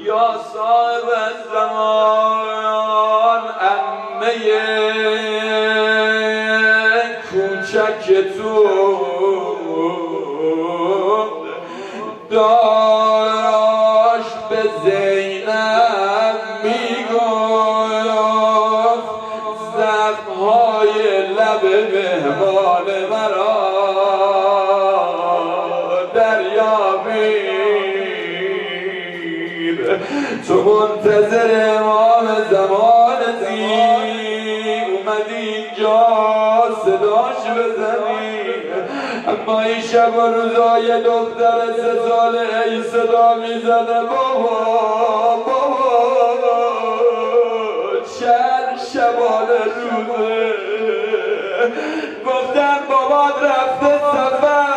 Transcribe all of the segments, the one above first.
یا صاحب زمان عمه کوچک تو داشت به زینب میگفت زخمهای لب مهمان مرا دریابید. تو منتظر امام زمانتی اومدی اینجا صداش بزنی، اما این شب و روزای دختر 3 ساله ای صدا میزنه بابا چند شبانه روزه. گفتن بابات رفته سفر،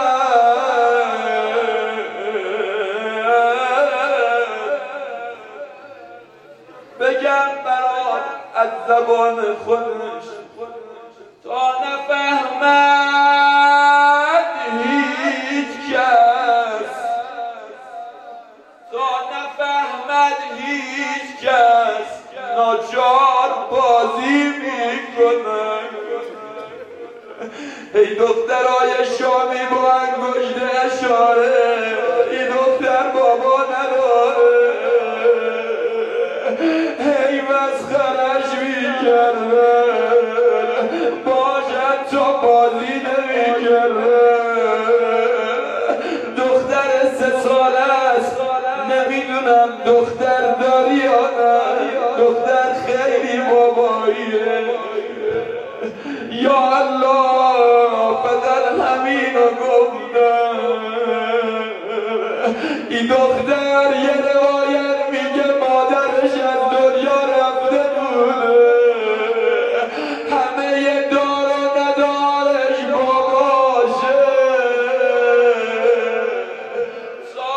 بگم برات از زبان خودش تا نفهمد هیچ کس، تا نفهمد هیچ کس ناچار بازی میکنه. ای دخترای شامی با انگشت اشاره، این دختر بابا نداره، هی مسخرش میکرده، باشد تا بازی نمیکرده. دختر 3 ساله است، نمیدونم دختر داری یا نه، دختر خیلی باباییه. یا الله فقط همینو گفتم. این دختر یه روایت میگه مادرش از دنیا رفته بوده، همه دار و ندارش باباشه. تا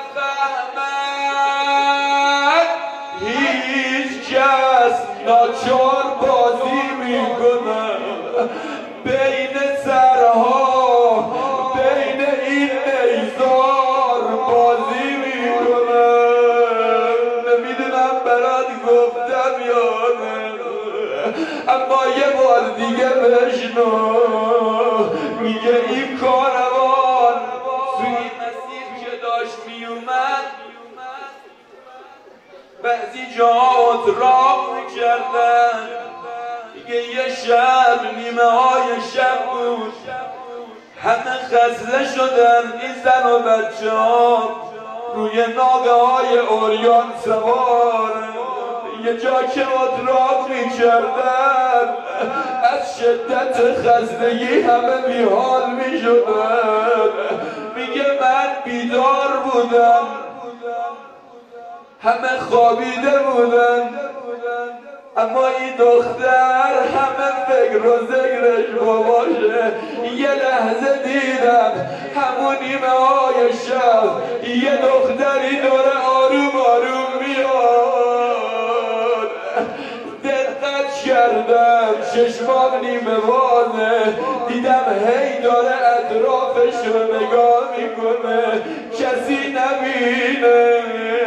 نفهمد هیچ کس ناچار بازی میکنه بین سرها، بین این نیزار بازی میکنه. نمیدونم برات گفتم یا نه، اما یه بار دیگه بشنو. میگه این کاروان توی مسیر که داشت میومد بعضی جاها اتراق میکردن. یه شب نیمه های شب بود، همه خسته شدن، این زن و بچه ها روی ناقه های اوریان سوار. یه جا که اتراق میکردن از شدت خستگی همه بیحال میشدن. میگه من بیدار بودم، همه خوابیده بودن، اما این دختر همه فکر و ذکرش باباشه. یه لحظه دیدم همون نیمه های شب یه دختری داره آروم آروم میاد. دقت کردم چشمام نیمه بازه، دیدم هی داره اطرافش رو نگاه میکنه کسی نبینه.